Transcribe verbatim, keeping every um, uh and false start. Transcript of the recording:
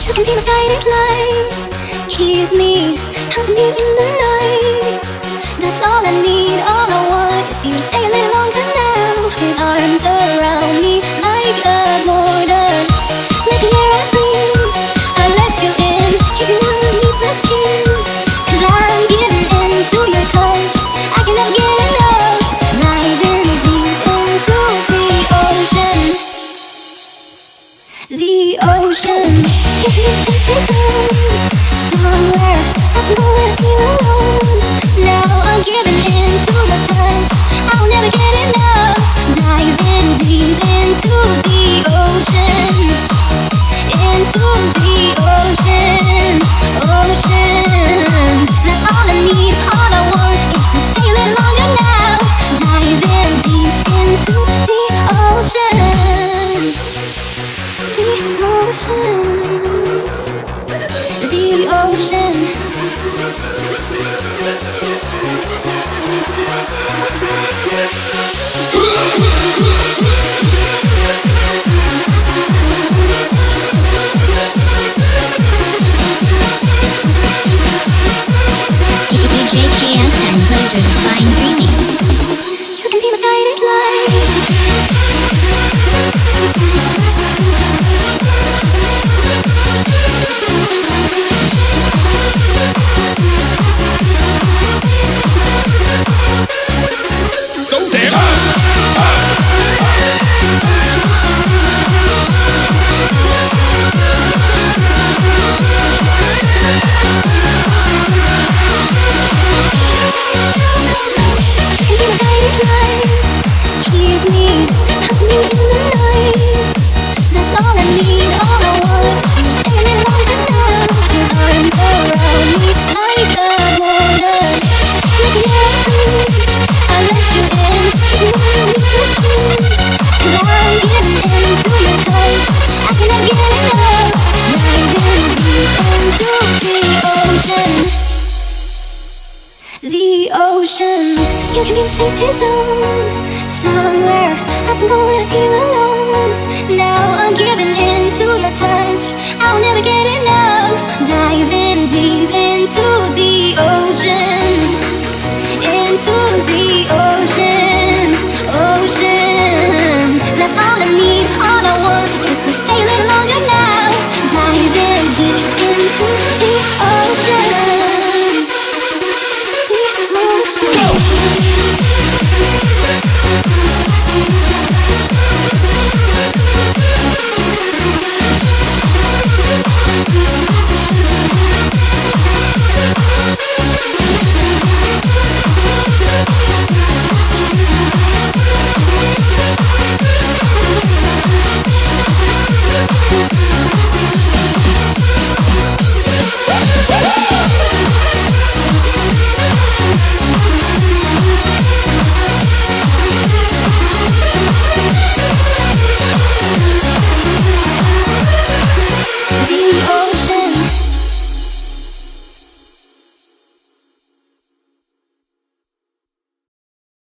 You can be my guiding light, keep me company in the night. That's all I need, all I want is for you to stay a little longer now, with arms around me like a border. Let the air I breathe, I let you in, keep you underneath my skin. Cause I'm giving in to your touch, I can never get enough. Diving deep into the ocean, the ocean. You can be safe zone, somewhere I can go and feel alone. Now I'm giving in to your touch, I'll never get enough. Diving deep into the ocean, into the ocean, ocean. That's all I need, all I want is to stay a little longer now. Diving deep into the ocean, the ocean, the ocean. D J K S and Closer's Fine Remix. You can be my guiding light. The ocean, you can be a safety zone, somewhere I can go and feel alone. Now I'm giving in to your touch, I'll never get enough.